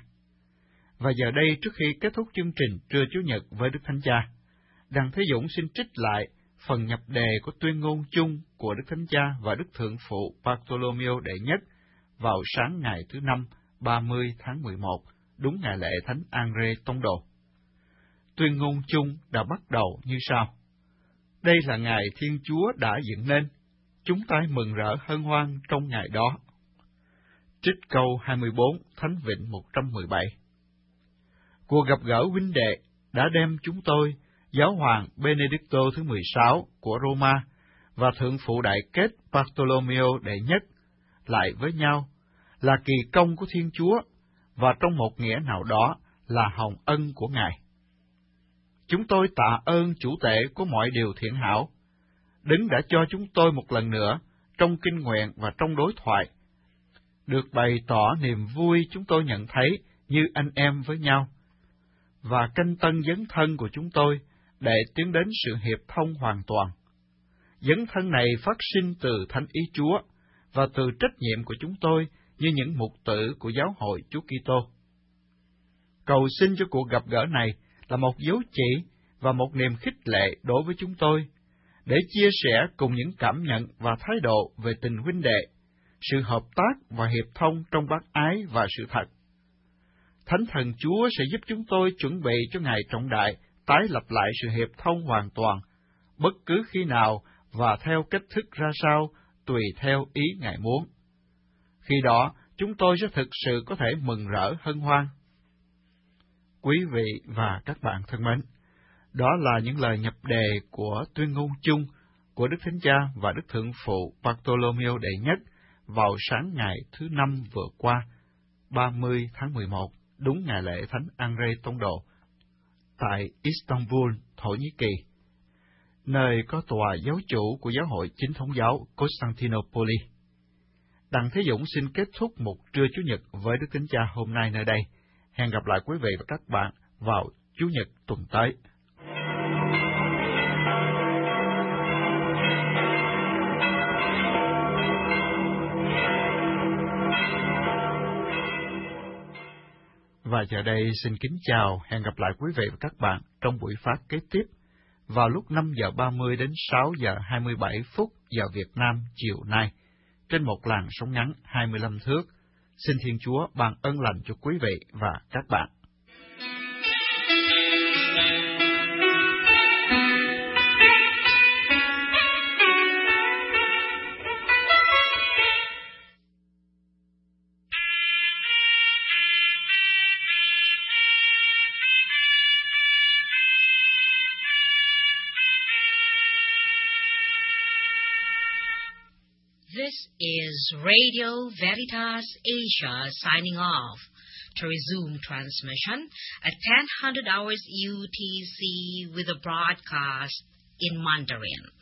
Và giờ đây, trước khi kết thúc chương trình trưa Chủ nhật với Đức Thánh Cha, Đặng Thế Dũng xin trích lại phần nhập đề của tuyên ngôn chung của Đức Thánh Cha và Đức Thượng phụ Bartolomeo đệ nhất vào sáng ngày thứ Năm, ba mươi tháng mười một, đúng ngày lễ Thánh Andre Tông Đồ. Tuyên ngôn chung đã bắt đầu như sau. Đây là ngày Thiên Chúa đã dựng nên, chúng ta mừng rỡ hân hoan trong ngày đó. Trích câu hai mươi bốn, Thánh Vịnh một trăm mười bảy. Cuộc gặp gỡ huynh đệ đã đem chúng tôi, Giáo hoàng Benedicto thứ mười sáu của Roma và Thượng phụ Đại Kết Bartolomeo đệ nhất lại với nhau, là kỳ công của Thiên Chúa, và trong một nghĩa nào đó là hồng ân của Ngài. Chúng tôi tạ ơn chủ tể của mọi điều thiện hảo, Đấng đã cho chúng tôi một lần nữa, trong kinh nguyện và trong đối thoại, được bày tỏ niềm vui chúng tôi nhận thấy như anh em với nhau, và canh tân dấn thân của chúng tôi để tiến đến sự hiệp thông hoàn toàn. Dấn thân này phát sinh từ Thánh Ý Chúa và từ trách nhiệm của chúng tôi như những mục tử của Giáo hội Chúa Kitô. Cầu xin cho cuộc gặp gỡ này là một dấu chỉ và một niềm khích lệ đối với chúng tôi, để chia sẻ cùng những cảm nhận và thái độ về tình huynh đệ, sự hợp tác và hiệp thông trong bác ái và sự thật, Thánh Thần Chúa sẽ giúp chúng tôi chuẩn bị cho ngày trọng đại, tái lập lại sự hiệp thông hoàn toàn, bất cứ khi nào và theo cách thức ra sao, tùy theo ý Ngài muốn. Khi đó, chúng tôi sẽ thực sự có thể mừng rỡ hân hoan. Quý vị và các bạn thân mến, đó là những lời nhập đề của tuyên ngôn chung của Đức Thánh Cha và Đức Thượng Phụ Bartolomeo Đệ Nhất vào sáng ngày thứ Năm vừa qua, ba mươi tháng mười một, đúng ngày lễ Thánh Andrei Tông Đồ, tại Istanbul, Thổ Nhĩ Kỳ, nơi có tòa giáo chủ của giáo hội chính thống giáo Constantinople. Đặng Thế Dũng xin kết thúc một trưa Chủ nhật với Đức Thánh Cha hôm nay nơi đây. Hẹn gặp lại quý vị và các bạn vào Chủ nhật tuần tới. Và giờ đây xin kính chào, hẹn gặp lại quý vị và các bạn trong buổi phát kế tiếp vào lúc năm giờ ba mươi đến sáu giờ hai mươi bảy phút giờ Việt Nam chiều nay, trên một làn sóng ngắn hai mươi lăm thước. Xin Thiên Chúa ban ơn lành cho quý vị và các bạn. This is Radio Veritas Asia signing off. To resume transmission at ten hundred hours U T C with a broadcast in Mandarin.